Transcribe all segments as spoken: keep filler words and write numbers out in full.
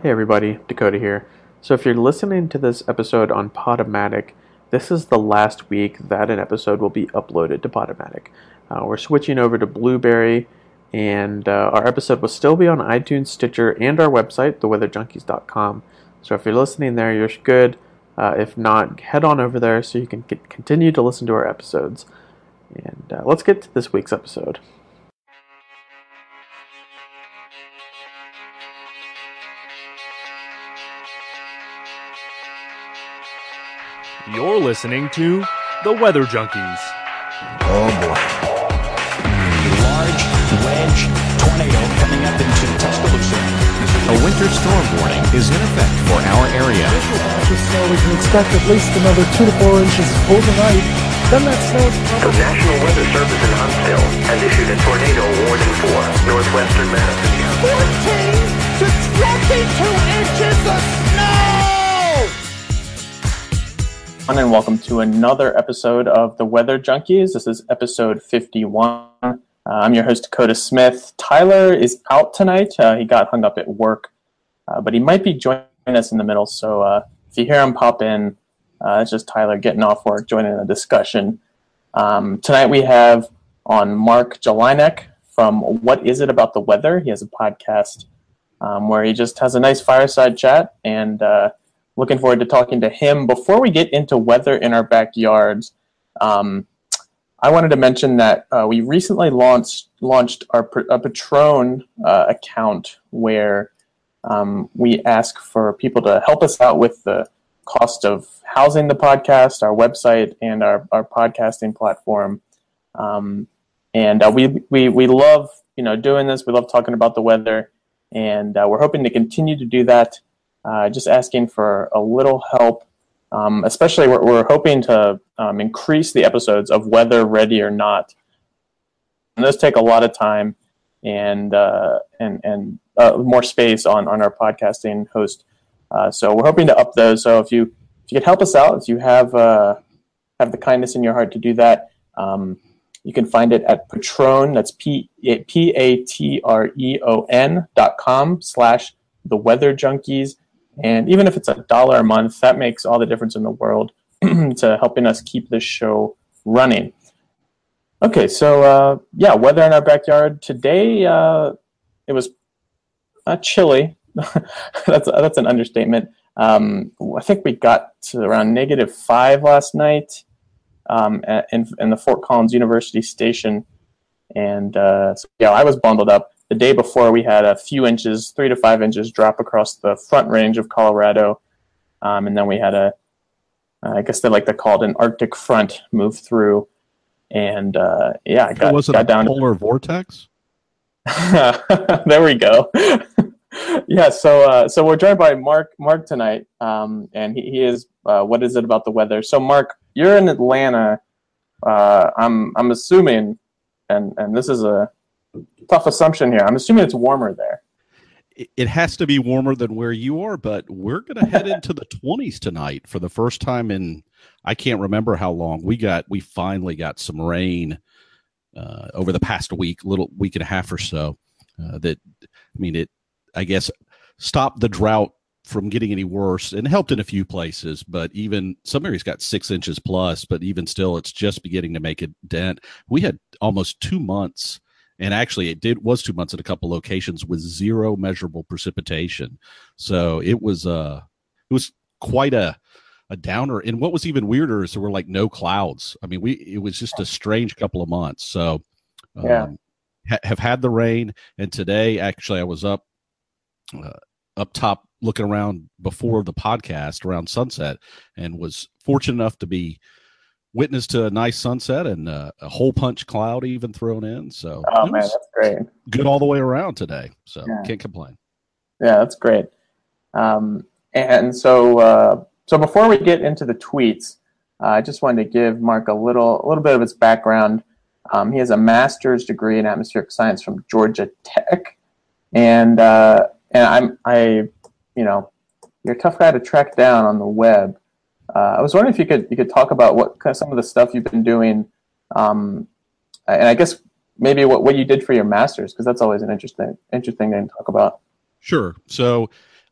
Hey everybody, Dakota here. So if you're listening to this episode on Podomatic, this is the last week that an episode will be uploaded to Podomatic. Uh, we're switching over to Blueberry, and uh, our episode will still be on iTunes, Stitcher, and our website, the weather junkies dot com. So if you're listening there, you're good. Uh, if not, head on over there so you can get, continue to listen to our episodes. And uh, let's get to this week's episode. You're listening to The Weather Junkies. Oh boy. Large wedge tornado coming up into Tuscaloosa. A winter storm warning is in effect for our area. So we can expect at least another two to four inches overnight. Then that snow. The National Weather Service in Huntsville has issued a tornado warning for northwestern Madison. fourteen to twenty-two inches of snow! And welcome to another episode of The Weather Junkies. This is episode fifty-one. Uh, I'm your host, Dakota Smith. Tyler is out tonight. Uh, he got hung up at work, uh, but he might be joining us in the middle. So uh, if you hear him pop in, uh, it's just Tyler getting off work, joining the discussion. Um, tonight we have on Mark Jelinek from What Is It About the Weather? He has a podcast um, where he just has a nice fireside chat, and uh, looking forward to talking to him. Before we get into weather in our backyards, um, I wanted to mention that uh, we recently launched launched our a Patron uh, account where um, we ask for people to help us out with the cost of housing the podcast, our website, and our, our podcasting platform. Um, and uh, we, we we love you know doing this. We love talking about the weather, and uh, we're hoping to continue to do that. Uh, just asking for a little help, um, especially we're, we're hoping to um, increase the episodes of Weather Ready or Not. And those take a lot of time and uh, and and uh, more space on, on our podcasting host. Uh, so we're hoping to up those. So if you if you could help us out, if you have uh, have the kindness in your heart to do that, um, you can find it at Patreon. That's P P A T R E O N dot com slash the Weather Junkies. And even if it's a dollar a month, that makes all the difference in the world to helping us keep this show running. Okay, so uh, yeah, weather in our backyard today. Uh, it was uh, chilly. that's that's an understatement. Um, I think we got to around negative five last night um, in in the Fort Collins University station, and uh, so, yeah, I was bundled up. The day before, we had a few inches, three to five inches, drop across the front range of Colorado, um, and then we had a, uh, I guess they like to call it an Arctic front move through, and uh, yeah, I got, was it got a down. Polar vortex? There we go. Yeah, so uh, so we're joined by Mark Mark tonight, um, and he, he is. Uh, what is it about the weather? So, Mark, you're in Atlanta. Uh, I'm I'm assuming, and and this is a tough assumption here. I'm assuming it's warmer there. It has to be warmer than where you are, but we're going to head into the twenties tonight for the first time in, I can't remember how long. We got, we finally got some rain uh, over the past week, little week and a half or so. Uh, that, I mean, it, I guess, stopped the drought from getting any worse and helped in a few places, but even some areas got six inches plus, but even still, it's just beginning to make a dent. We had almost two months. And actually, it did was two months at a couple locations with zero measurable precipitation. So it was uh, it was quite a a downer. And what was even weirder is there were like no clouds. I mean, we it was just a strange couple of months. So um, yeah, ha- have had the rain. And today, actually, I was up uh, up top looking around before the podcast around sunset, and was fortunate enough to be witness to a nice sunset and uh, a hole punch cloud even thrown in. So oh man, that's great. Good all the way around today. So yeah. Can't complain. Yeah, that's great. Um, and so, uh, so before we get into the tweets, uh, I just wanted to give Mark a little, a little bit of his background. Um, he has a master's degree in atmospheric science from Georgia Tech, and uh, and I'm, I, you know, you're a tough guy to track down on the web. Uh, I was wondering if you could you could talk about what kind of some of the stuff you've been doing, um, and I guess maybe what, what you did for your master's, because that's always an interesting interesting thing to talk about. Sure. So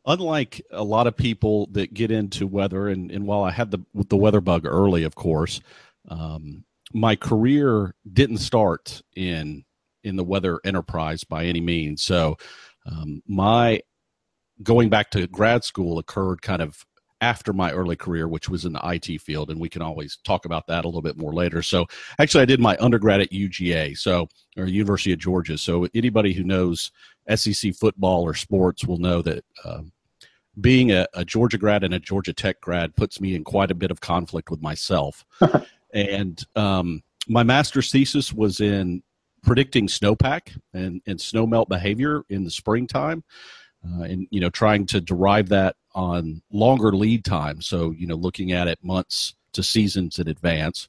unlike a lot of people that get into weather, and, and while I had the the weather bug early, of course, um, my career didn't start in in the weather enterprise by any means. So um, my going back to grad school occurred kind of after my early career, which was in the I T field, and we can always talk about that a little bit more later. So actually I did my undergrad at U G A, so or University of Georgia. So anybody who knows S E C football or sports will know that um, being a, a Georgia grad and a Georgia Tech grad puts me in quite a bit of conflict with myself. And um, my master's thesis was in predicting snowpack and, and snow melt behavior in the springtime. Uh, and, you know, trying to derive that on longer lead time. So, you know, looking at it months to seasons in advance.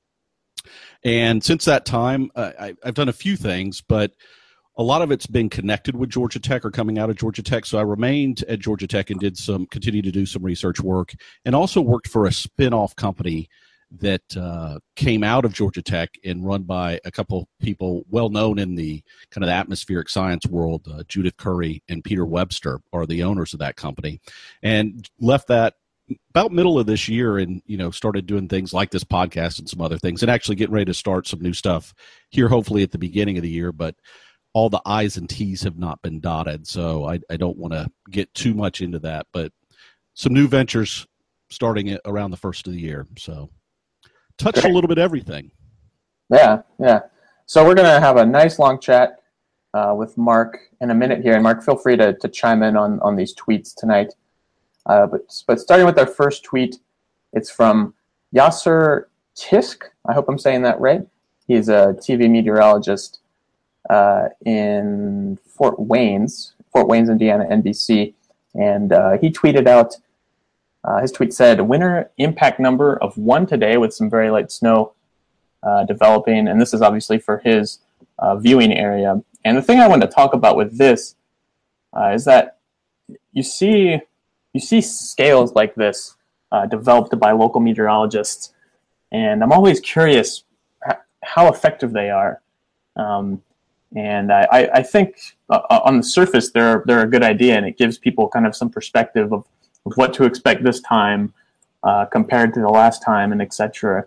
And since that time, uh, I, I've done a few things, but a lot of it's been connected with Georgia Tech or coming out of Georgia Tech. So I remained at Georgia Tech and did some, continued to do some research work, and also worked for a spin-off company that uh, came out of Georgia Tech and run by a couple people well known in the kind of the atmospheric science world. Uh, Judith Curry and Peter Webster are the owners of that company, and left that about middle of this year, and you know started doing things like this podcast and some other things, and actually getting ready to start some new stuff here, hopefully at the beginning of the year. But all the I's and T's have not been dotted, so I, I don't want to get too much into that. But some new ventures starting around the first of the year, so. Touch Great. A little bit everything. Yeah, yeah. So we're going to have a nice long chat uh, with Mark in a minute here. And Mark, feel free to, to chime in on, on these tweets tonight. Uh, but, but starting with our first tweet, it's from Yasser Tisk. I hope I'm saying that right. He's a T V meteorologist uh, in Fort Wayne's, Fort Wayne's, Indiana, N B C. And uh, he tweeted out, Uh, his tweet said, winter impact number of one today with some very light snow uh, developing. And this is obviously for his uh, viewing area. And the thing I wanted to talk about with this uh, is that you see you see scales like this uh, developed by local meteorologists. And I'm always curious how effective they are. Um, and I, I, I think uh, on the surface, they're, they're a good idea, and it gives people kind of some perspective of of what to expect this time uh, compared to the last time, and et cetera.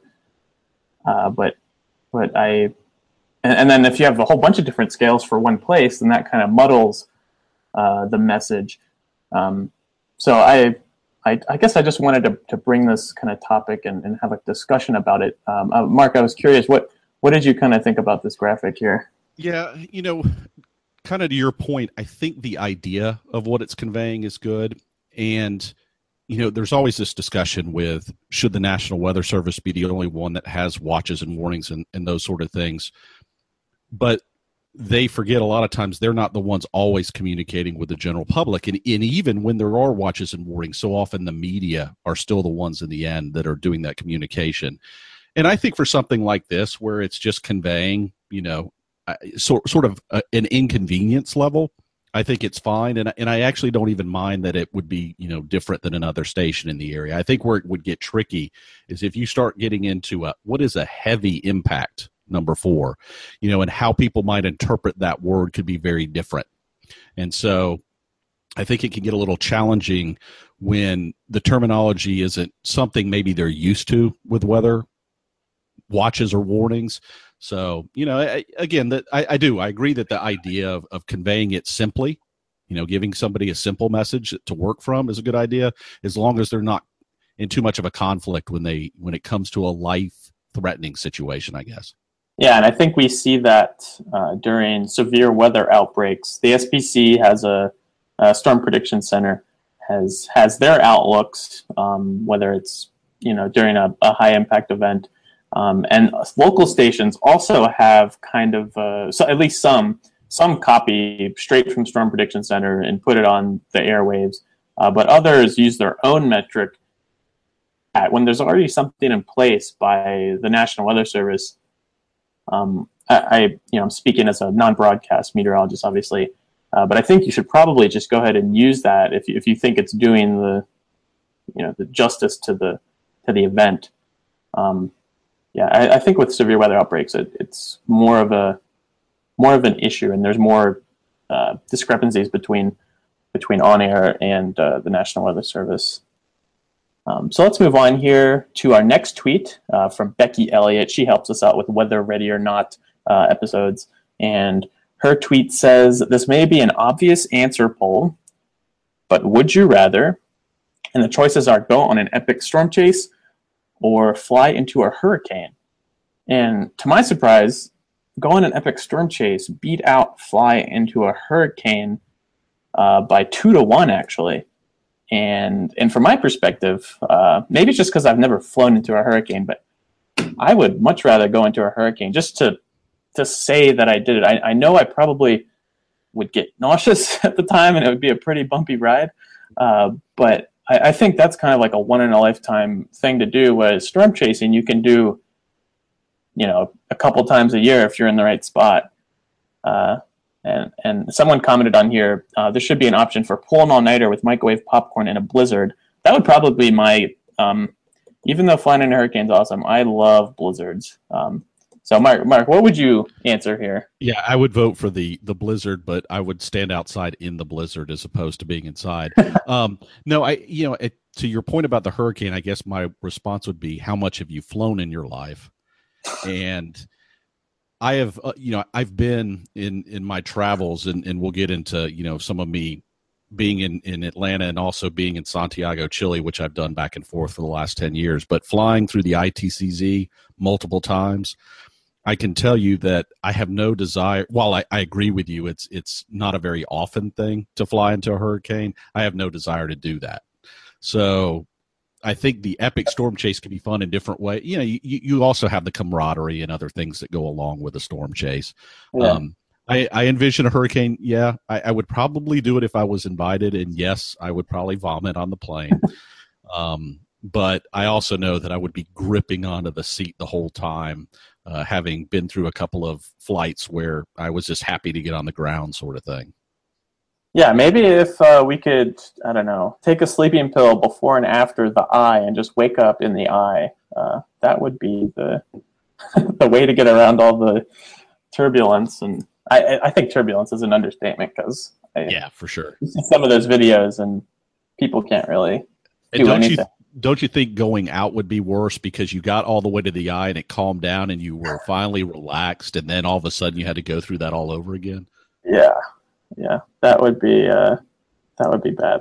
Uh, but but I, and, and then if you have a whole bunch of different scales for one place, then that kind of muddles uh, the message. Um, so I, I I guess I just wanted to, to bring this kind of topic and, and have a discussion about it. Um, uh, Mark, I was curious, what what did you kind of think about this graphic here? Yeah, you know, kind of to your point, I think the idea of what it's conveying is good. And, you know, there's always this discussion with, should the National Weather Service be the only one that has watches and warnings and, and those sort of things? But they forget a lot of times they're not the ones always communicating with the general public. And, and even when there are watches and warnings, so often the media are still the ones in the end that are doing that communication. And I think for something like this, where it's just conveying, you know, so, sort of a, an inconvenience level, I think it's fine, and and I actually don't even mind that it would be, you know, different than another station in the area. I think where it would get tricky is if you start getting into a, what is a heavy impact number four, you know, and how people might interpret that word could be very different. And so I think it can get a little challenging when the terminology isn't something maybe they're used to with weather watches or warnings. So, you know, I, again, that I, I do. I agree that the idea of, of conveying it simply, you know, giving somebody a simple message to work from is a good idea, as long as they're not in too much of a conflict when they when it comes to a life-threatening situation, I guess. Yeah, and I think we see that uh, during severe weather outbreaks. The S P C has a, a Storm Prediction Center has has their outlooks, um, whether it's, you know, during a, a high-impact event. Um, and local stations also have kind of, uh, so at least some, some copy straight from Storm Prediction Center and put it on the airwaves. Uh, but others use their own metric. At, when there's already something in place by the National Weather Service, um, I, I, you know, I'm speaking as a non-broadcast meteorologist, obviously, uh, but I think you should probably just go ahead and use that if you, if you think it's doing the, you know, the justice to the to the event. Um, Yeah, I, I think with severe weather outbreaks, it, it's more of a more of an issue, and there's more uh, discrepancies between between On Air and uh, the National Weather Service. Um, so let's move on here to our next tweet uh, from Becky Elliott. She helps us out with Weather Ready or Not uh, episodes. And her tweet says, this may be an obvious answer poll, but would you rather? And the choices are go on an epic storm chase or fly into a hurricane. And to my surprise, go on an epic storm chase beat out fly into a hurricane uh, by two to one, actually. And and from my perspective, uh, maybe it's just because I've never flown into a hurricane, but I would much rather go into a hurricane just to to say that I did it. I, I know I probably would get nauseous at the time, and it would be a pretty bumpy ride. Uh, but I, I think that's kind of like a one in a lifetime thing to do. Whereas storm chasing, you can do, you know, a couple times a year if you're in the right spot. Uh, And, and someone commented on here, uh, there should be an option for pull an all-nighter with microwave popcorn in a blizzard. That would probably be my, um, even though flying in a hurricane's awesome, I love blizzards. Um, so, Mark, Mark, what would you answer here? Yeah, I would vote for the the blizzard, but I would stand outside in the blizzard as opposed to being inside. um, no, I, you know, it, to your point about the hurricane, I guess my response would be, how much have you flown in your life? And I have, uh, you know, I've been in, in my travels, and, and we'll get into, you know, some of me being in, in Atlanta and also being in Santiago, Chile, which I've done back and forth for the last ten years. But flying through the I T C Z multiple times, I can tell you that I have no desire. While I, I agree with you, it's it's not a very often thing to fly into a hurricane. I have no desire to do that. So I think the epic storm chase can be fun in different ways. You know, you, you also have the camaraderie and other things that go along with a storm chase. Yeah. Um, I, I envision a hurricane. Yeah, I, I would probably do it if I was invited. And yes, I would probably vomit on the plane. um, but I also know that I would be gripping onto the seat the whole time, uh, having been through a couple of flights where I was just happy to get on the ground sort of thing. Yeah, maybe if uh, we could, I don't know, take a sleeping pill before and after the eye and just wake up in the eye. Uh, that would be the the way to get around all the turbulence. And I, I think turbulence is an understatement because yeah, for sure. You see some of those videos and people can't really do don't anything. You, don't you think going out would be worse because you got all the way to the eye and it calmed down and you were finally relaxed, and then all of a sudden you had to go through that all over again? Yeah. Yeah, that would be uh, that would be bad.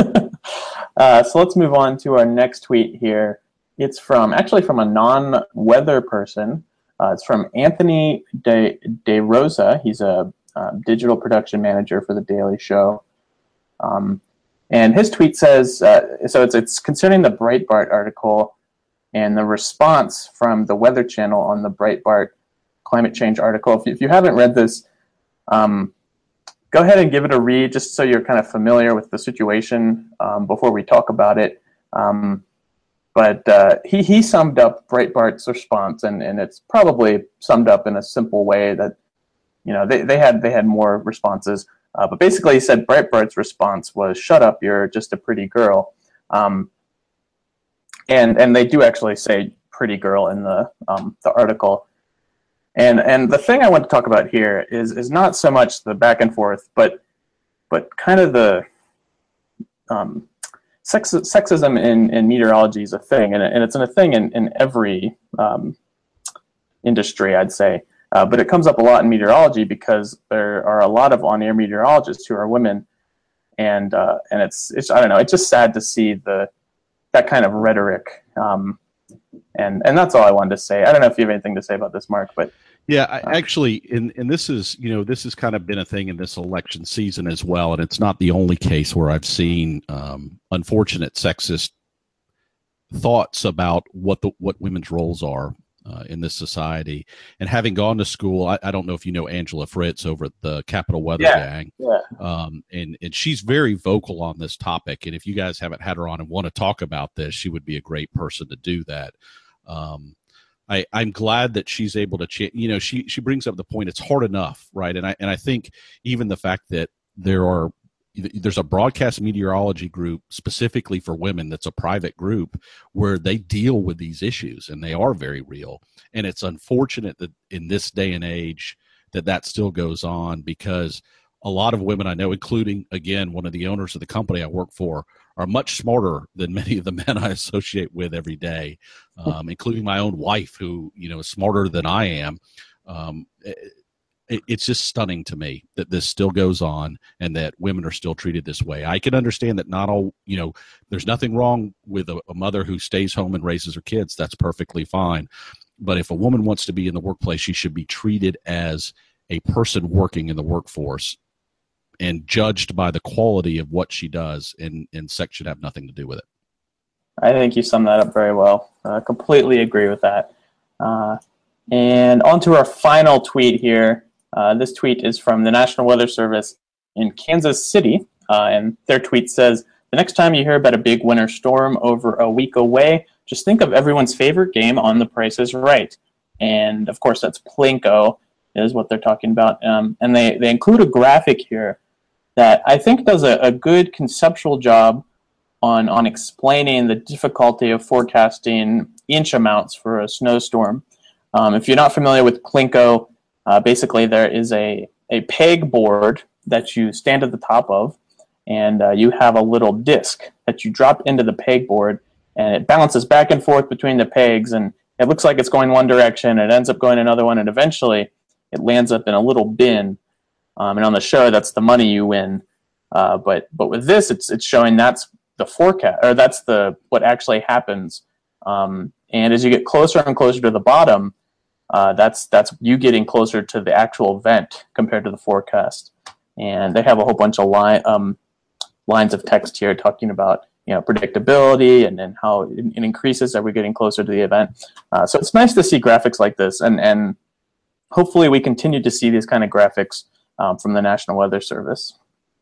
uh, so let's move on to our next tweet here. It's from actually from a non-weather person. Uh, it's from Anthony De, De Rosa. He's a uh, digital production manager for The Daily Show. Um, and his tweet says, uh, so it's it's concerning the Breitbart article and the response from the Weather Channel on the Breitbart climate change article. If you, if you haven't read this, um, go ahead and give it a read just so you're kind of familiar with the situation um, before we talk about it. Um, but uh, he, he summed up Breitbart's response, and, and it's probably summed up in a simple way that, you know, they, they had they had more responses. Uh, but basically he said Breitbart's response was, shut up, you're just a pretty girl. Um, and and they do actually say pretty girl in the um, the article. And and the thing I want to talk about here is is not so much the back and forth, but but kind of the um, sex, sexism in, in meteorology is a thing, and, and it's a thing in, in every um, industry, I'd say. Uh, but it comes up a lot in meteorology because there are a lot of on-air meteorologists who are women, and uh, and it's it's I don't know, it's just sad to see the that kind of rhetoric. Um, And and that's all I wanted to say. I don't know if you have anything to say about this, Mark, but yeah, I, actually, and and this is you know this has kind of been a thing in this election season as well, and it's not the only case where I've seen um, unfortunate sexist thoughts about what the what women's roles are uh, in this society. And having gone to school, I, I don't know if you know Angela Fritz over at the Capital Weather yeah, Gang, yeah. Um, and and she's very vocal on this topic. And if you guys haven't had her on and want to talk about this, she would be a great person to do that. Um, I, I'm glad that she's able to, ch- you know, she, she brings up the point. It's hard enough, right? And I and I think even the fact that there are there's a broadcast meteorology group specifically for women that's a private group where they deal with these issues, and they are very real. And it's unfortunate that in this day and age that that still goes on, because a lot of women I know, including, again, one of the owners of the company I work for, are much smarter than many of the men I associate with every day, um, including my own wife, who, you know, is smarter than I am. Um, it, it's just stunning to me that this still goes on and that women are still treated this way. I can understand that not all, you know, there's nothing wrong with a, a mother who stays home and raises her kids. That's perfectly fine. But if a woman wants to be in the workplace, she should be treated as a person working in the workforce and judged by the quality of what she does, and, and sex should have nothing to do with it. I think you summed that up very well. I uh, completely agree with that. Uh, and on to our final tweet here. Uh, this tweet is from the National Weather Service in Kansas City, uh, and their tweet says, "The next time you hear about a big winter storm over a week away, just think of everyone's favorite game on The Price is Right." And, of course, that's Plinko is what they're talking about. Um, and they, they include a graphic here that I think does a, a good conceptual job on on explaining the difficulty of forecasting inch amounts for a snowstorm. Um, if you're not familiar with Plinko, uh, basically there is a, a peg board that you stand at the top of, and uh, you have a little disc that you drop into the pegboard, and it bounces back and forth between the pegs, and it looks like it's going one direction, it ends up going another one, and eventually it lands up in a little bin. Um, and on the show, that's the money you win. Uh, but but with this, it's it's showing that's the forecast, or that's the what actually happens. Um, and as you get closer and closer to the bottom, uh, that's that's you getting closer to the actual event compared to the forecast. And they have a whole bunch of line um, lines of text here talking about, you know, predictability and, and how it, it increases as we're getting closer to the event. Uh, so it's nice to see graphics like this, and and hopefully we continue to see these kind of graphics Um, from the National Weather Service.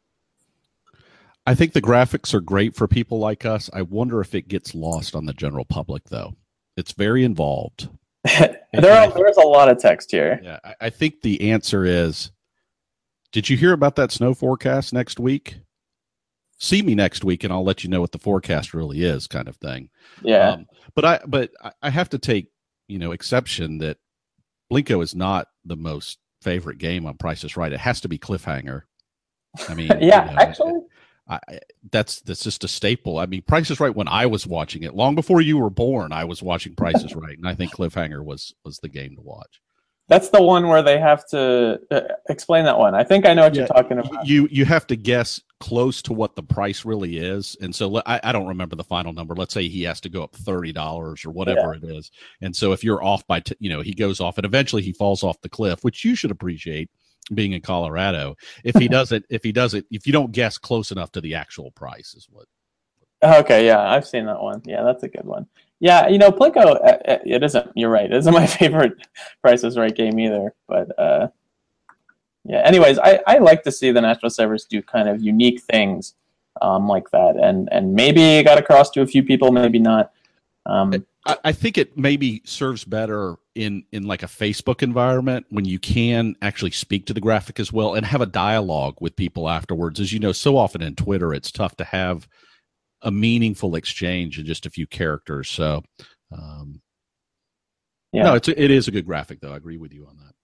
I think the graphics are great for people like us. I wonder if it gets lost on the general public, though. It's very involved. there are, there's a lot of text here. Yeah, I, I think the answer is, did you hear about that snow forecast next week? See me next week, and I'll let you know what the forecast really is, kind of thing. Yeah. Um, but I but I have to take, you know, exception that Plinko is not the most favorite game on Price is Right. It has to be Cliffhanger. I mean, yeah, you know, actually, I, that's that's just a staple. I mean, Price is Right. When I was watching it, long before you were born, I was watching Price is Right, and I think Cliffhanger was was the game to watch. That's the one where they have to uh, explain that one. I think I know what yeah, you're talking about. You you have to guess close to what the price really is, and so I, I don't remember the final number. Let's say he has to go up thirty dollars or whatever yeah. it is, and so if you're off by, t- you know, he goes off, and eventually he falls off the cliff, which you should appreciate being in Colorado. If he doesn't, if he doesn't, if you don't guess close enough to the actual price, is what. Okay, yeah, I've seen that one. Yeah, that's a good one. Yeah, you know, Plinko, it isn't, you're right, it isn't my favorite Price is Right game either. But, uh, yeah, anyways, I, I like to see the National Service do kind of unique things um, like that. And, and maybe it got across to a few people, maybe not. Um, I, I think it maybe serves better in, in like a Facebook environment when you can actually speak to the graphic as well and have a dialogue with people afterwards. As you know, so often in Twitter, it's tough to have a meaningful exchange in just a few characters. So, um, yeah, no, it's a, it is a good graphic, though. I agree with you on that.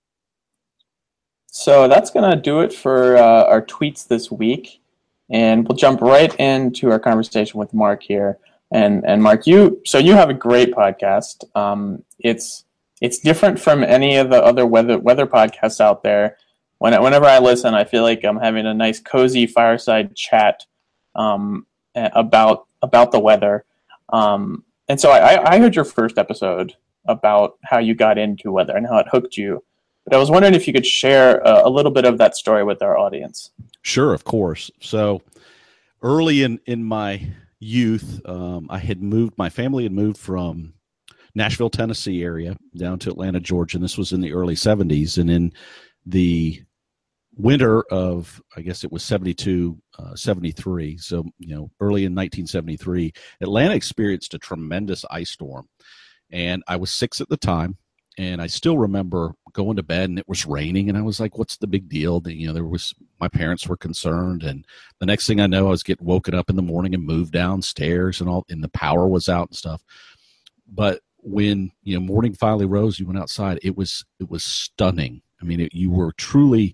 So that's going to do it for uh, our tweets this week. And we'll jump right into our conversation with Mark here. And and Mark, you so you have a great podcast. Um, it's it's different from any of the other weather weather podcasts out there. When I, whenever I listen, I feel like I'm having a nice, cozy fireside chat um, about about the weather. Um, and so I, I heard your first episode about how you got into weather and how it hooked you. But I was wondering if you could share a, a little bit of that story with our audience. Sure, of course. So early in, in my youth, um, I had moved, my family had moved from Nashville, Tennessee area down to Atlanta, Georgia, and this was in the early seventies. And in the winter of, I guess it was seventy-two, uh, seventy-three, so, you know, early in nineteen seventy-three, Atlanta experienced a tremendous ice storm. And I was six at the time, and I still remember going to bed, and it was raining, and I was like, what's the big deal? You know, there was, my parents were concerned, and the next thing I know, I was getting woken up in the morning and moved downstairs, and all, and the power was out and stuff. But when, you know, morning finally rose, you went outside, it was, it was stunning. I mean, it, you were truly,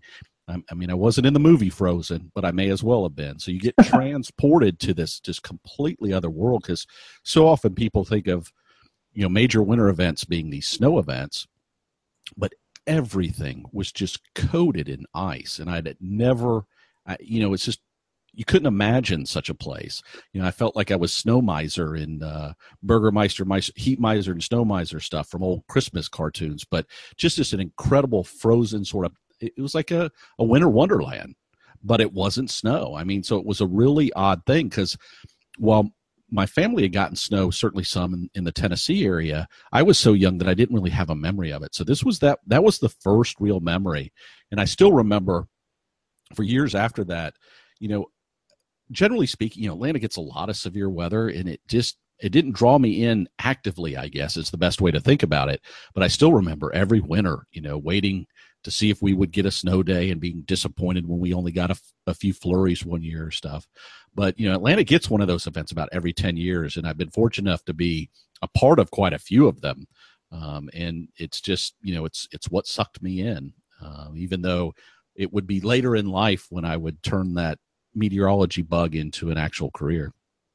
I, I mean, I wasn't in the movie Frozen, but I may as well have been. So you get transported to this just completely other world, because so often people think of, you know, major winter events being these snow events, but everything was just coated in ice, and I'd never, I, you know, it's just, you couldn't imagine such a place. You know, I felt like I was Snow Miser in uh, Burgermeister, Miser, Heat Miser, and Snow Miser stuff from old Christmas cartoons, but just as an incredible frozen sort of, it was like a, a winter wonderland, but it wasn't snow. I mean, so it was a really odd thing, because while my family had gotten snow, certainly some in, in the Tennessee area, I was so young that I didn't really have a memory of it. So this was that, that was the first real memory. And I still remember for years after that, you know, generally speaking, you know, Atlanta gets a lot of severe weather, and it just, it didn't draw me in actively, I guess is the best way to think about it. But I still remember every winter, you know, waiting to see if we would get a snow day and being disappointed when we only got a, a few flurries one year or stuff. But, you know, Atlanta gets one of those events about every ten years, and I've been fortunate enough to be a part of quite a few of them. Um, and it's just, you know, it's, it's what sucked me in, uh, even though it would be later in life when I would turn that meteorology bug into an actual career.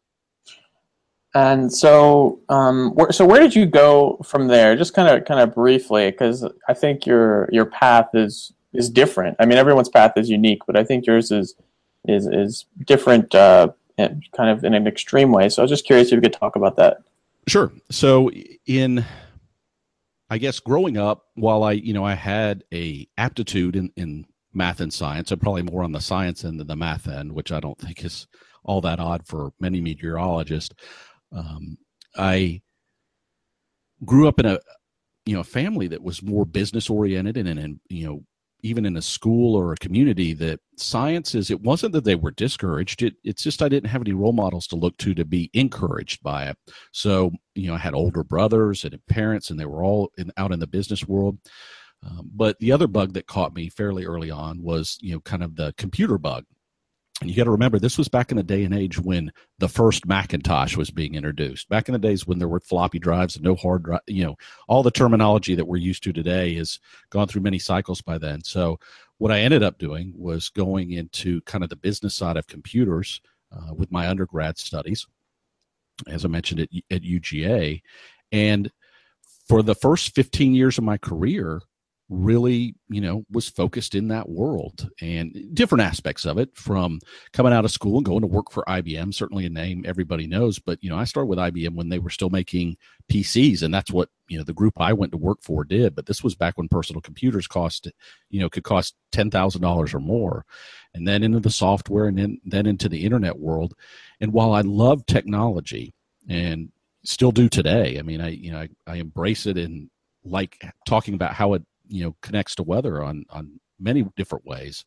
And so, um, where, so where did you go from there? Just kind of, kind of briefly, because I think your your path is is different. I mean, everyone's path is unique, but I think yours is is is different, uh, kind of in an extreme way. So I was just curious if you could talk about that. Sure. So, in, I guess, growing up, while I, you know, I had a aptitude in in math and science, I'm probably more on the science end than the math end, which I don't think is all that odd for many meteorologists. Um, I grew up in a, you know, family that was more business oriented, and, and, and, you know, even in a school or a community that science is, it wasn't that they were discouraged. It, it's just, I didn't have any role models to look to, to be encouraged by it. So, you know, I had older brothers and parents, and they were all in, out in the business world. Um, but the other bug that caught me fairly early on was, you know, kind of the computer bug. And you got to remember, this was back in the day and age when the first Macintosh was being introduced. Back in the days when there were floppy drives and no hard drive, you know, all the terminology that we're used to today has gone through many cycles by then. So what I ended up doing was going into kind of the business side of computers uh, with my undergrad studies, as I mentioned at, at U G A. And for the first fifteen years of my career, really, you know, was focused in that world, and different aspects of it, from coming out of school and going to work for I B M, certainly a name everybody knows. But, you know, I started with I B M when they were still making P Cs, and that's what, you know, the group I went to work for did. But this was back when personal computers cost, you know, could cost ten thousand dollars or more, and then into the software, and then, then into the internet world. And while I love technology and still do today, I mean, I, you know, I, I embrace it, and like talking about how it, you know, connects to weather on, on many different ways.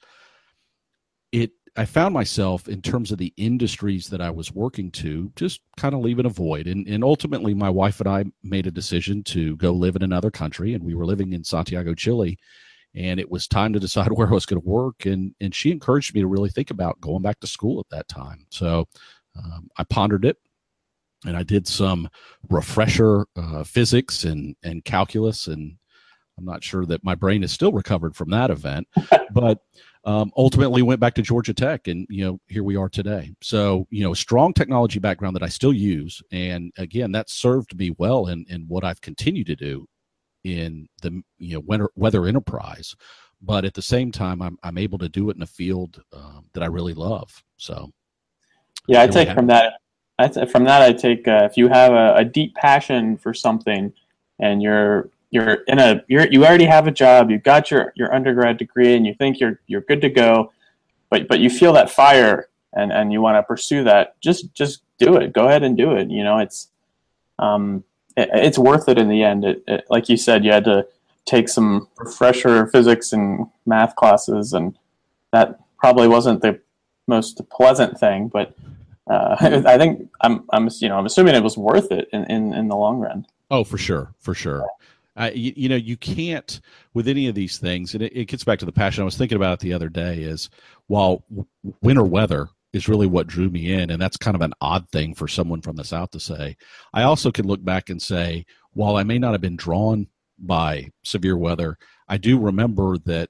It, I found myself, in terms of the industries that I was working to, just kind of leaving a void. And, and ultimately, my wife and I made a decision to go live in another country, and we were living in Santiago, Chile, and it was time to decide where I was going to work. And, and she encouraged me to really think about going back to school at that time. So um, I pondered it, and I did some refresher uh, physics and, and calculus, and I'm not sure that my brain is still recovered from that event, but um, ultimately went back to Georgia Tech, and, you know, here we are today. So, you know, strong technology background that I still use. And again, that served me well in, in what I've continued to do in the, you know, weather, weather enterprise. But at the same time, I'm, I'm able to do it in a field um, that I really love. So, yeah, I take from that, I t- from that, I take, uh, if you have a, a deep passion for something, and you're, You're in a you're you already have a job. You've got your, your undergrad degree, and you think you're you're good to go, but but you feel that fire, and, and you want to pursue that. Just just do it. Go ahead and do it. You know, it's um it, it's worth it in the end. It, it, like you said, you had to take some refresher physics and math classes, and that probably wasn't the most pleasant thing. But uh, I think I'm I'm you know I'm assuming it was worth it in, in, in the long run. Oh, for sure, for sure. Uh, you, you know, you can't, with any of these things, and it, it gets back to the passion. I was thinking about it the other day, is while w- winter weather is really what drew me in, and that's kind of an odd thing for someone from the South to say, I also can look back and say, while I may not have been drawn by severe weather, I do remember that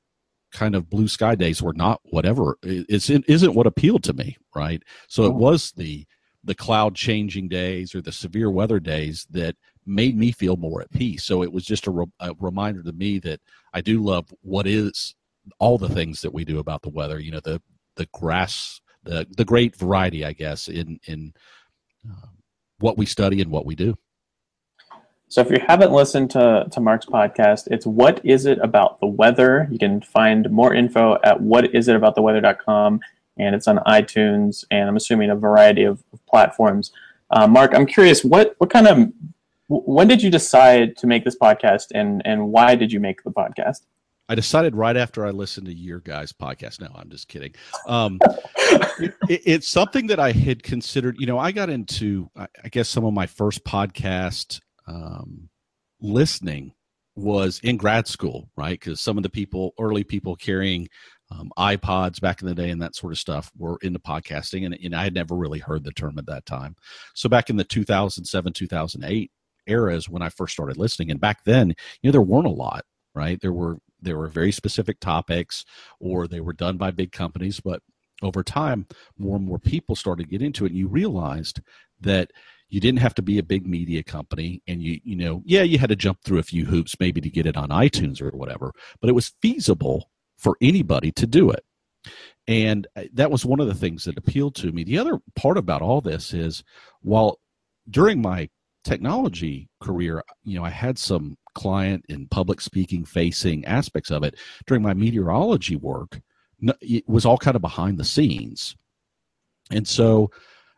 kind of blue sky days were not whatever. It's, it isn't what appealed to me, right? So it was the the cloud changing days or the severe weather days that made me feel more at peace. So it was just a, re- a reminder to me that I do love what is all the things that we do about the weather. You know, the the grass, the the great variety, I guess, in in uh, what we study and what we do. So if you haven't listened to, to Mark's podcast, it's What Is It About the Weather? You can find more info at what is it about the weather dot com, and it's on iTunes, and I'm assuming a variety of, of platforms. Uh, Mark, I'm curious, what, what kind of, when did you decide to make this podcast, and, and why did you make the podcast? I decided right after I listened to your guys' podcast. No, I'm just kidding. Um, it, it's something that I had considered. You know, I got into, I guess, some of my first podcast um, listening was in grad school, right? Because some of the people, early people carrying um, iPods back in the day and that sort of stuff were into podcasting, and, and I had never really heard the term at that time. So back in the two thousand seven, two thousand eight era is when I first started listening, and back then, you know, there weren't a lot, right? There were there were very specific topics, or they were done by big companies, but over time, more and more people started to get into it, and you realized that you didn't have to be a big media company, and you, you know, yeah, you had to jump through a few hoops maybe to get it on iTunes or whatever, but it was feasible for anybody to do it. And that was one of the things that appealed to me. The other part about all this is, while during my technology career, you know, I had some client and public speaking facing aspects of it. During my meteorology work, it was all kind of behind the scenes. And so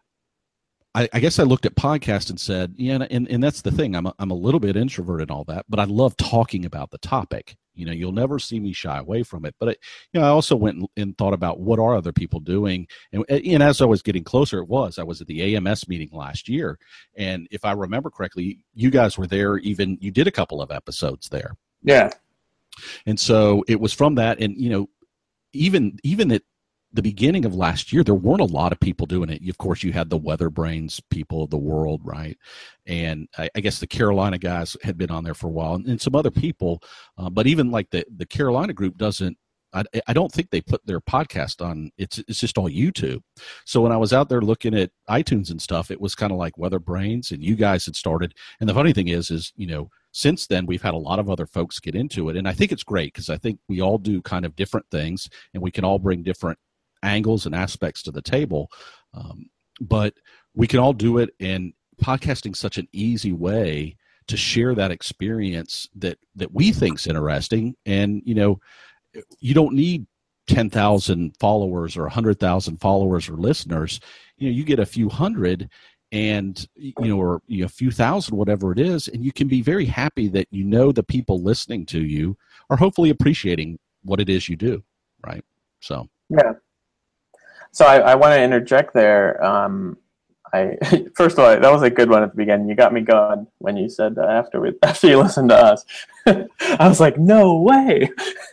I, I guess I looked at podcast and said, yeah, and, and that's the thing. I'm a, I'm a little bit introverted and all that, but I love talking about the topic. You know, you'll never see me shy away from it. But, I, you know, I also went and, and thought about what are other people doing. And, and as I was getting closer, it was, I was at the A M S meeting last year. And if I remember correctly, you guys were there, even you did a couple of episodes there. Yeah. And so it was from that. And, you know, even, even at the beginning of last year, there weren't a lot of people doing it. Of course, you had the Weather Brains people of the world, right? And I, I guess the Carolina guys had been on there for a while, and, and some other people. Uh, but even like the, the Carolina group doesn't, I, I don't think they put their podcast on. It's it's just all YouTube. So when I was out there looking at iTunes and stuff, it was kind of like Weather Brains, and you guys had started. And the funny thing is, is, you know, since then, we've had a lot of other folks get into it. And I think it's great because I think we all do kind of different things, and we can all bring different angles and aspects to the table, um, but we can all do it. And podcasting is such an easy way to share that experience that that we think's interesting. And you know, you don't need ten thousand followers or one hundred thousand followers or listeners. You know, you get a few hundred, and you know, or you know, a few thousand, whatever it is, and you can be very happy that you know the people listening to you are hopefully appreciating what it is you do, right? So yeah. So I, I want to interject there. Um, I first of all, that was a good one at the beginning. You got me going when you said uh, after we, after you listened to us. I was like, no way.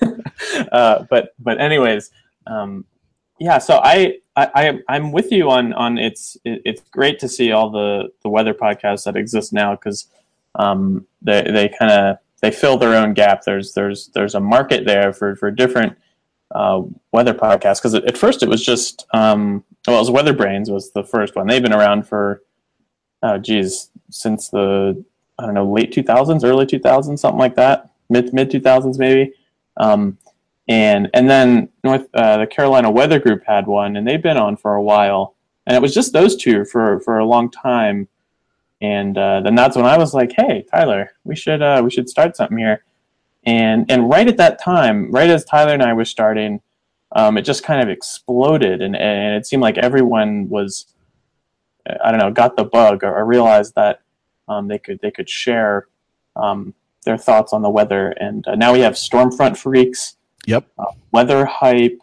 uh, but but anyways, um, yeah. So I, I I'm with you on on it's it, it's great to see all the, the weather podcasts that exist now, because um, they they kind of they fill their own gap. There's there's there's a market there for for different uh weather podcast, because at first it was just um well it was Weather Brains was the first one. They've been around for oh geez since the I don't know late two thousands, early two thousands, something like that, mid mid two thousands maybe. um and and then North uh, the Carolina Weather Group had one, and they've been on for a while, and it was just those two for for a long time. And uh then that's when I was like, hey Tyler, we should uh we should start something here. And and right at that time, right as Tyler and I were starting, um, it just kind of exploded, and, and it seemed like everyone was, I don't know, got the bug or, or realized that um, they could they could share um, their thoughts on the weather. And uh, now we have Stormfront Freaks, yep, uh, Weather Hype.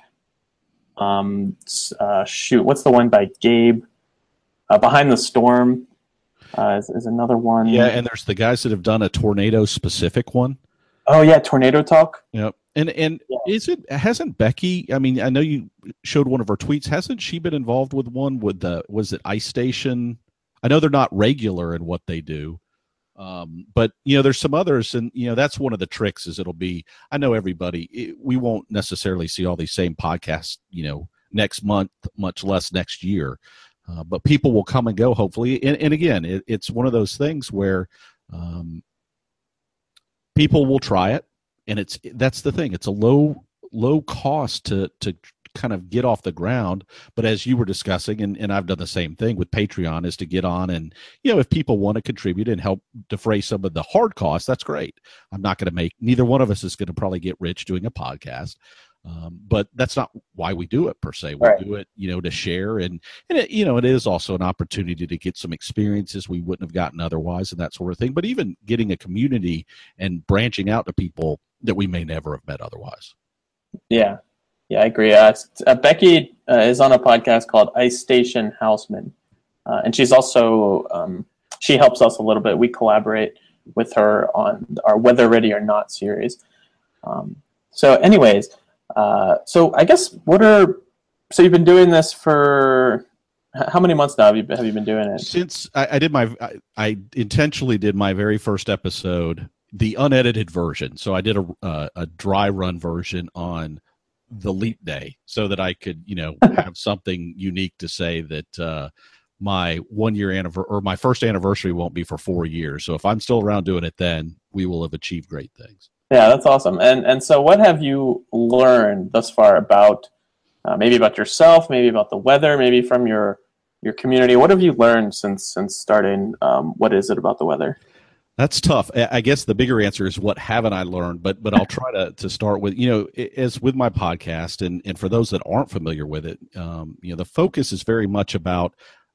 Um, uh, shoot, what's the one by Gabe? Uh, Behind the Storm uh, is, is another one. Yeah, and there's the guys that have done a tornado specific one. Oh yeah, Tornado Talk. Yep. And and yeah. is it hasn't Becky? I mean, I know you showed one of her tweets. Hasn't she been involved with one with the was it Ice Station? I know they're not regular in what they do. Um, but you know, there's some others, and you know, that's one of the tricks. Is it'll be. I know everybody. It, we won't necessarily see all these same podcasts, you know, next month, much less next year. Uh, but people will come and go, hopefully. And, and again, it, it's one of those things where um, people will try it, and it's that's the thing. It's a low low cost to to. kind of get off the ground. But as you were discussing, and, and I've done the same thing with Patreon, is to get on and, you know, if people want to contribute and help defray some of the hard costs, that's great. I'm not going to make, neither one of us is going to probably get rich doing a podcast. Um, but that's not why we do it per se. We right. do it, you know, to share. And, and it, you know, it is also an opportunity to get some experiences we wouldn't have gotten otherwise and that sort of thing. But even getting a community and branching out to people that we may never have met otherwise. Yeah. Yeah, I agree. Uh, uh, Becky uh, is on a podcast called Ice Station Houseman, uh, and she's also um, she helps us a little bit. We collaborate with her on our Whether Ready or Not series. Um, so, anyways, uh, so I guess what are so you've been doing this for how many months now? Have you been, have you been doing it? Since I, I did my I, I intentionally did my very first episode, the unedited version. So I did a uh, a dry run version on the leap day so that I could, you know, have something unique to say that uh, my one year anniversary or my first anniversary won't be for four years. So if I'm still around doing it, then we will have achieved great things. Yeah, that's awesome. And and so what have you learned thus far about uh, maybe about yourself, maybe about the weather, maybe from your your community? What have you learned since since starting? Um, what is it about the weather? That's tough. I guess the bigger answer is what haven't I learned, but but I'll try to, to start with, you know, as with my podcast, and, and for those that aren't familiar with it, um, you know, the focus is very much about,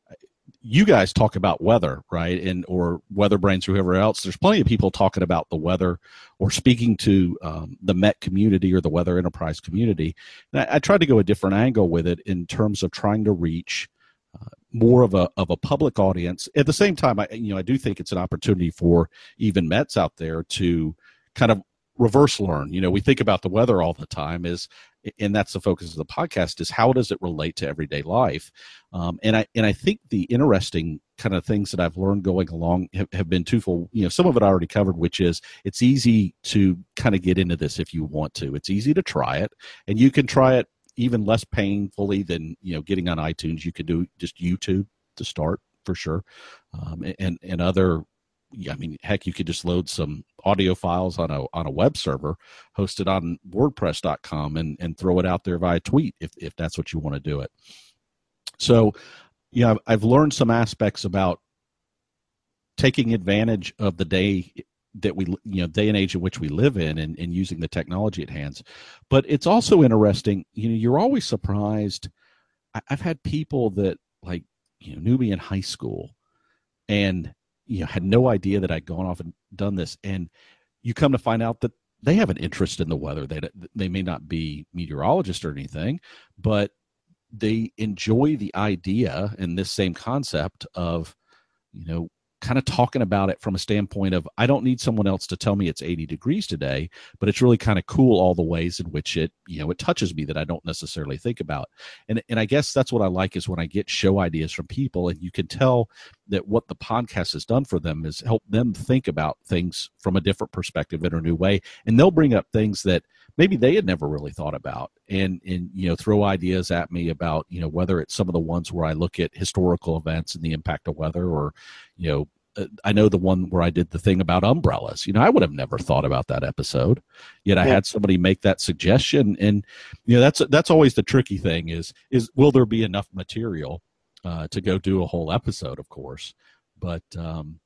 you guys talk about weather, right? And or Weather Brains or whoever else. There's plenty of people talking about the weather or speaking to um, the Met community or the Weather Enterprise community. And I, I tried to go a different angle with it in terms of trying to reach Uh, more of a of a public audience. At the same time, I you know I do think it's an opportunity for even Mets out there to kind of reverse learn. You know, we think about the weather all the time, is, and that's the focus of the podcast, is how does it relate to everyday life? Um, and I and I think the interesting kind of things that I've learned going along have, have been twofold. You know, some of it I already covered, which is it's easy to kind of get into this if you want to. It's easy to try it, and you can try it even less painfully than, you know, getting on iTunes. You could do just YouTube to start for sure. Um, and, and other, I mean, heck, you could just load some audio files on a, on a web server, host it on WordPress dot com and, and throw it out there via tweet if, if that's what you want to do it. So, yeah, I've, I've learned some aspects about taking advantage of the day that we, you know, day and age in which we live in, and, and using the technology at hands. But it's also interesting, you know, you're always surprised. I, I've had people that, like, you know, knew me in high school and, you know, had no idea that I'd gone off and done this. And you come to find out that they have an interest in the weather. They, they may not be meteorologists or anything, but they enjoy the idea and this same concept of, you know, kind of talking about it from a standpoint of, I don't need someone else to tell me it's eighty degrees today, but it's really kind of cool all the ways in which it, you know, it touches me that I don't necessarily think about. And and I guess that's what I like, is when I get show ideas from people, and you can tell that what the podcast has done for them is help them think about things from a different perspective in a new way. And they'll bring up things that maybe they had never really thought about, and, and, you know, throw ideas at me about, you know, whether it's some of the ones where I look at historical events and the impact of weather, or, you know, I know the one where I did the thing about umbrellas. You know, I would have never thought about that episode, yet I had somebody make that suggestion. And, you know, that's, that's always the tricky thing is, is will there be enough material uh, to go do a whole episode, of course. But um,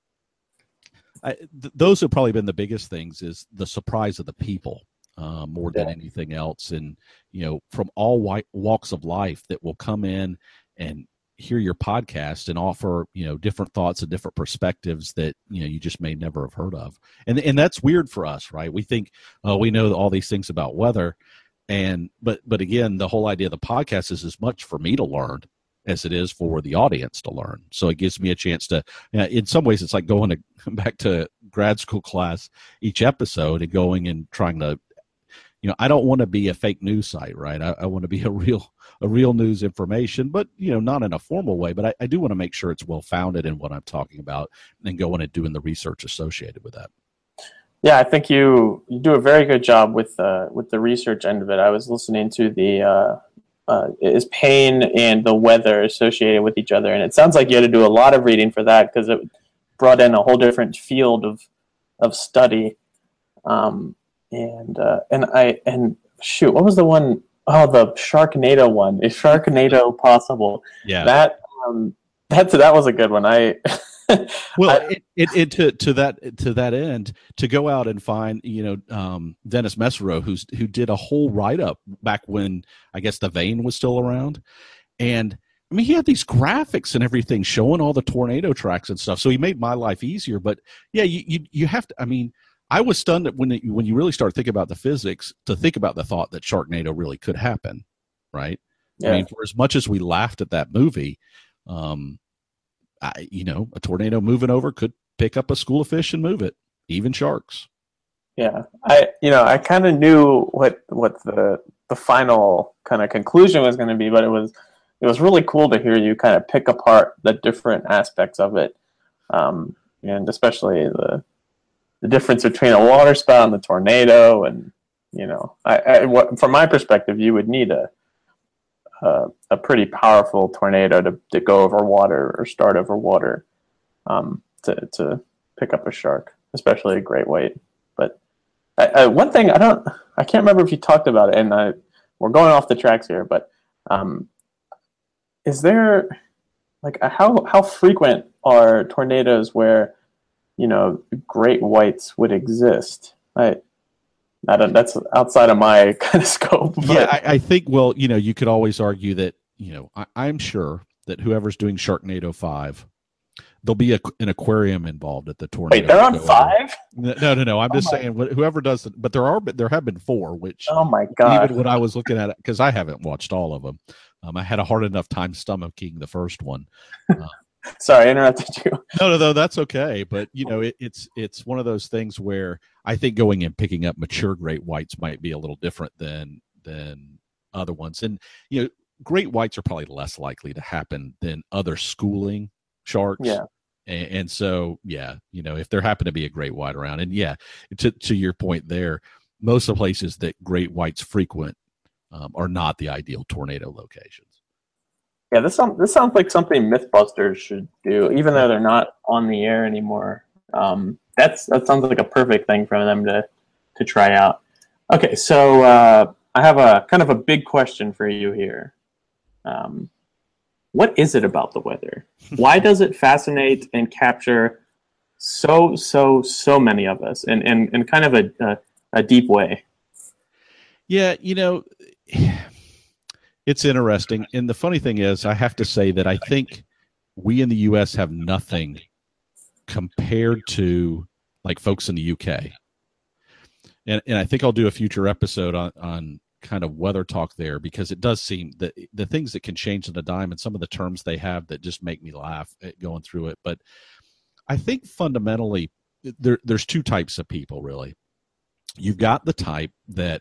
I, th- those have probably been the biggest things, is the surprise of the people uh, more than Yeah. anything else. And, you know, from all white walks of life that will come in and hear your podcast and offer, you know, different thoughts and different perspectives that, you know, you just may never have heard of. And and that's weird for us, right? We think, oh, we know all these things about weather. And, but, but again, the whole idea of the podcast is as much for me to learn as it is for the audience to learn. So it gives me a chance to, you know, in some ways, it's like going to back to grad school class each episode and going and trying to, you know, I don't want to be a fake news site, right? I, I want to be a real, a real news information, but, you know, not in a formal way, but I, I do want to make sure it's well-founded in what I'm talking about and going and doing the research associated with that. Yeah, I think you, you do a very good job with uh, with the research end of it. I was listening to the uh, uh, is pain and the weather associated with each other, and it sounds like you had to do a lot of reading for that because it brought in a whole different field of of study. Um, and uh, and I and shoot, what was the one? Oh, the Sharknado one. Is Sharknado possible? Yeah, that um, that's that was a good one. I. well, I, it, it, it to to that to that end, to go out and find, you know, um, Dennis Mesereau, who's who did a whole write up back when I guess the vein was still around, and I mean he had these graphics and everything showing all the tornado tracks and stuff. So he made my life easier. But yeah, you you, you have to. I mean, I was stunned that when it, when you really start thinking about the physics, to think about the thought that Sharknado really could happen, right? Yeah. I mean, for as much as we laughed at that movie. Um, I, you know, a tornado moving over could pick up a school of fish and move it, even sharks. Yeah, I, you know, I kind of knew what what the the final kind of conclusion was going to be, but it was it was really cool to hear you kind of pick apart the different aspects of it, um, and especially the the difference between a water spout and the tornado, and you know, I, I what, from my perspective, you would need a Uh, a pretty powerful tornado to, to go over water or start over water um, to to pick up a shark, especially a great white. But I, I, one thing I don't, I can't remember if you talked about it, and I, we're going off the tracks here. But um, is there like a, how how frequent are tornadoes where you know great whites would exist? I I don't, that's outside of my kind of scope. But. Yeah, I, I think, well, you know, you could always argue that, you know, I, I'm sure that whoever's doing Sharknado five, there'll be a, an aquarium involved at the tornado. Wait, they're on five? No, no, no. I'm oh just my. saying, whoever does it, but there are, there have been four, which, oh my God. Even when I was looking at it, because I haven't watched all of them, um, I had a hard enough time stomaching the first one. Uh, Sorry, I interrupted you. No, no, no, that's okay. But you know, it, it's it's one of those things where I think going and picking up mature great whites might be a little different than than other ones. And you know, great whites are probably less likely to happen than other schooling sharks. Yeah. And, and so, yeah, you know, if there happen to be a great white around, and yeah, to to your point there, most of the places that great whites frequent um, are not the ideal tornado locations. Yeah, this sounds this sounds like something MythBusters should do, even though they're not on the air anymore. Um, that's that sounds like a perfect thing for them to to try out. Okay, so uh, I have a kind of a big question for you here. Um, what is it about the weather? Why does it fascinate and capture so so so many of us in in, in kind of a, a a deep way? Yeah, you know. It's interesting. And the funny thing is, I have to say that I think we in the U S have nothing compared to like folks in the U K. And and I think I'll do a future episode on, on kind of weather talk there, because it does seem that the things that can change on a dime and some of the terms they have that just make me laugh at going through it. But I think fundamentally there, there's two types of people, really. You've got the type that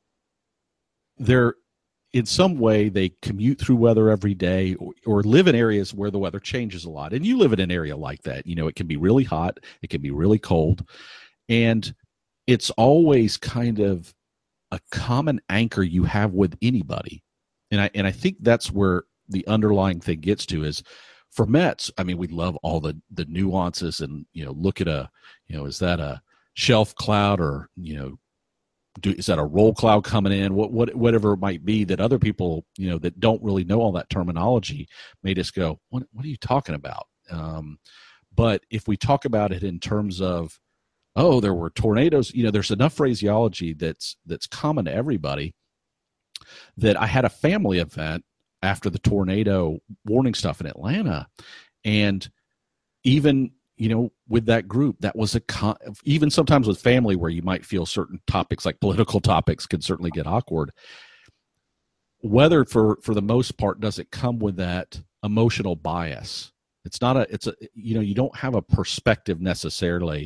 they're, in some way, they commute through weather every day or, or live in areas where the weather changes a lot. And you live in an area like that. You know, it can be really hot. It can be really cold. And it's always kind of a common anchor you have with anybody. And I and I think that's where the underlying thing gets to is for Mets, I mean, we love all the, the nuances and, you know, look at a, you know, is that a shelf cloud or, you know, Do, is that a roll cloud coming in? What, what, whatever it might be that other people, you know, that don't really know all that terminology may just go, what, what are you talking about? Um, but if we talk about it in terms of, oh, there were tornadoes, you know, there's enough phraseology that's that's common to everybody that I had a family event after the tornado warning stuff in Atlanta, and even. You know, with that group, that was a con- even sometimes with family where you might feel certain topics like political topics can certainly get awkward. Weather, for for the most part, doesn't come with that emotional bias. It's not a, it's a, you know, you don't have a perspective necessarily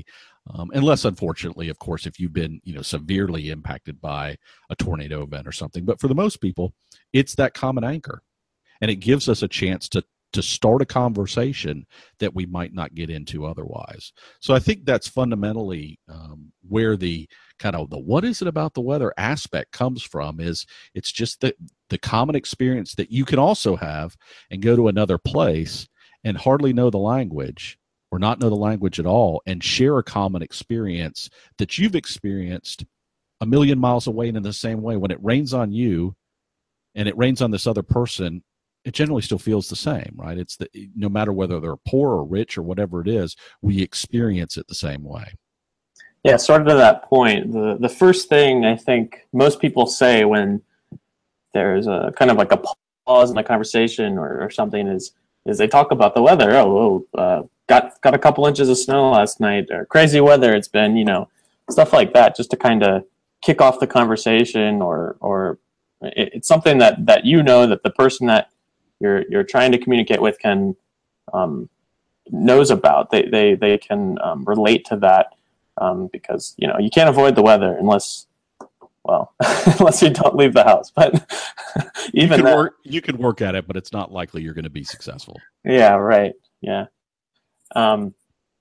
Um, unless, unfortunately, of course, if you've been, you know, severely impacted by a tornado event or something. But for the most people, it's that common anchor. And it gives us a chance to to start a conversation that we might not get into otherwise. So I think that's fundamentally um, where the kind of the what is it about the weather aspect comes from. Is it's just the, the common experience that you can also have and go to another place and hardly know the language or not know the language at all and share a common experience that you've experienced a million miles away and in the same way. When it rains on you and it rains on this other person, it generally still feels the same, right? It's the, no matter whether they're poor or rich or whatever it is, we experience it the same way. Yeah, sort of to that point, the, the first thing I think most people say when there's a kind of like a pause in the conversation or, or something is is they talk about the weather. Oh, oh uh, got got a couple inches of snow last night, or crazy weather it's been, you know, stuff like that, just to kind of kick off the conversation, or or it, it's something that, that you know that the person that you're you're trying to communicate with can um, knows about. They they they can um, relate to that um, because you know you can't avoid the weather unless well unless you don't leave the house. But even you can, that, work, you can work at it, but it's not likely you're going to be successful. Yeah, right. Yeah. Um,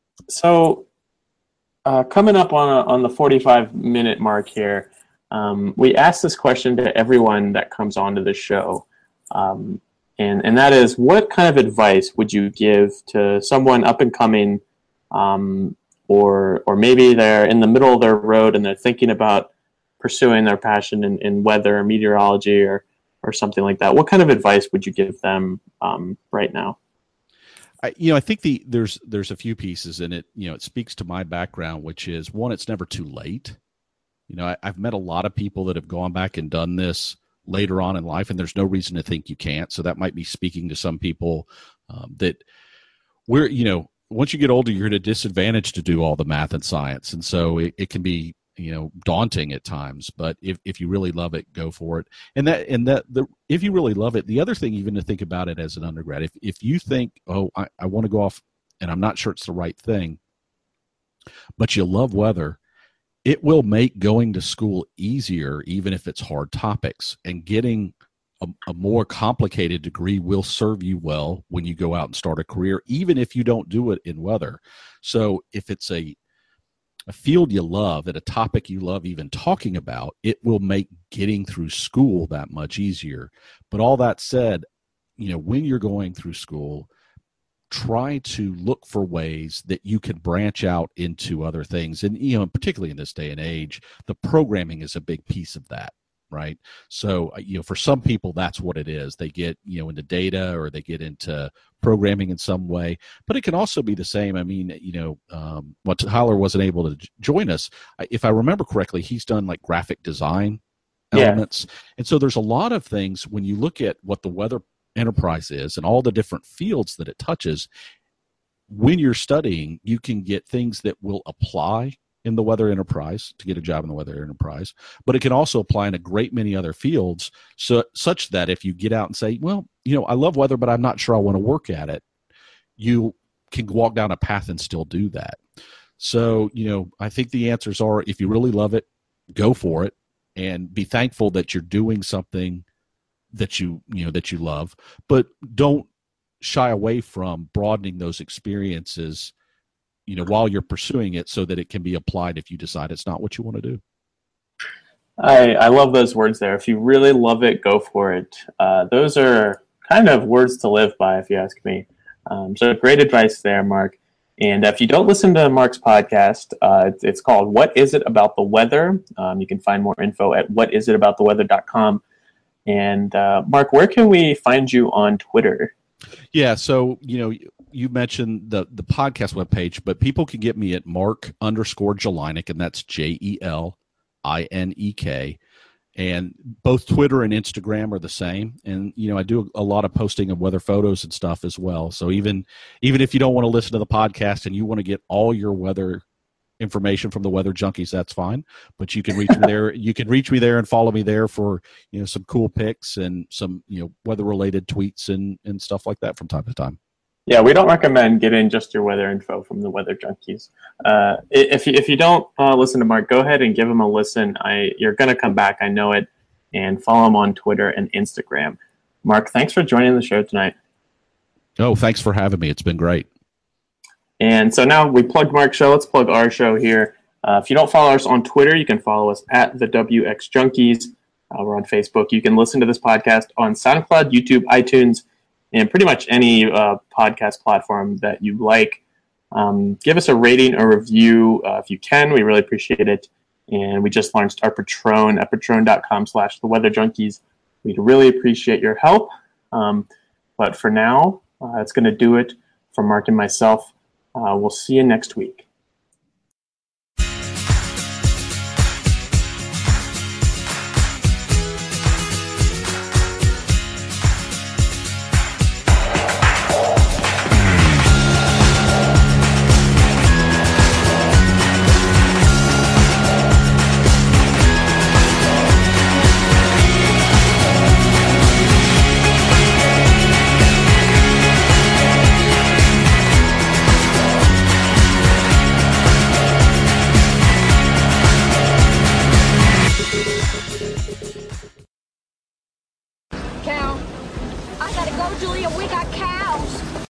so uh, coming up on a, on the forty-five minute mark here, um, we ask this question to everyone that comes onto the show. Um, And, and that is, what kind of advice would you give to someone up and coming, um, or or maybe they're in the middle of their road and they're thinking about pursuing their passion in, in weather or meteorology or, or something like that? What kind of advice would you give them um, right now? I, you know, I think the there's there's a few pieces in it. You know, it speaks to my background, which is, one, it's never too late. You know, I, I've met a lot of people that have gone back and done this later on in life, and there's no reason to think you can't. So that might be speaking to some people um, that we're, you know, once you get older, you're at a disadvantage to do all the math and science. And so it, it can be, you know, daunting at times, but if, if you really love it, go for it. And that, and that the, if you really love it, the other thing, even to think about it as an undergrad, if, if you think, oh, I, I want to go off and I'm not sure it's the right thing, but you love weather, it will make going to school easier, even if it's hard topics. And getting a, a more complicated degree will serve you well when you go out and start a career, even if you don't do it in weather. So if it's a, a field you love, at a topic you love even talking about, it will make getting through school that much easier. But all that said, you know, when you're going through school, try to look for ways that you can branch out into other things. And, you know, particularly in this day and age, the programming is a big piece of that, right? So, you know, for some people, that's what it is. They get, you know, into data, or they get into programming in some way, but it can also be the same. I mean, you know, um, what Tyler wasn't able to join us. If I remember correctly, he's done like graphic design elements. Yeah. And so there's a lot of things when you look at what the weather enterprise is and all the different fields that it touches. When you're studying, you can get things that will apply in the weather enterprise to get a job in the weather enterprise, but it can also apply in a great many other fields, so such that if you get out and say, well, you know, I love weather, but I'm not sure I want to work at it, you can walk down a path and still do that. So, you know, I think the answers are, if you really love it, go for it, and be thankful that you're doing something that you, you know, that you love, but don't shy away from broadening those experiences, you know, while you're pursuing it, so that it can be applied if you decide it's not what you want to do. I, I love those words there. If you really love it, go for it. Uh, those are kind of words to live by, if you ask me. Um, so great advice there, Mark. And if you don't listen to Mark's podcast, uh, it's, it's called What Is It About the Weather? Um, you can find more info at what is it about the weather dot com. And uh, Mark, where can we find you on Twitter? Yeah, so, you know, you mentioned the, the podcast webpage, but people can get me at Mark underscore Jelinek, and that's J E L I N E K. And both Twitter and Instagram are the same. And, you know, I do a lot of posting of weather photos and stuff as well. So even even if you don't want to listen to the podcast and you want to get all your weather information from the Weather Junkies, that's fine. But you can reach me there. You can reach me there and follow me there for, you know, some cool pics and some, you know, weather related tweets and, and stuff like that from time to time. Yeah, we don't recommend getting just your weather info from the Weather Junkies. Uh, if you, if you don't uh, listen to Mark, go ahead and give him a listen. I you're gonna come back, I know it. And follow him on Twitter and Instagram. Mark, thanks for joining the show tonight. Oh, thanks for having me. It's been great. And so now we plugged Mark's show. Let's plug our show here. Uh, if you don't follow us on Twitter, you can follow us at the W X Junkies. Uh, we're on Facebook. You can listen to this podcast on SoundCloud, YouTube, iTunes, and pretty much any uh, podcast platform that you like. Um, give us a rating or review uh, if you can. We really appreciate it. And we just launched our Patron at patron.com slash the Weather Junkies. We'd really appreciate your help. Um, but for now, uh, that's going to do it for Mark and myself. Uh, we'll see you next week.